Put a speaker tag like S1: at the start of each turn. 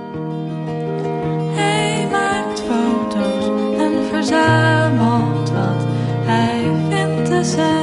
S1: Hij maakt foto's en verzamelt wat hij vindt te zijn.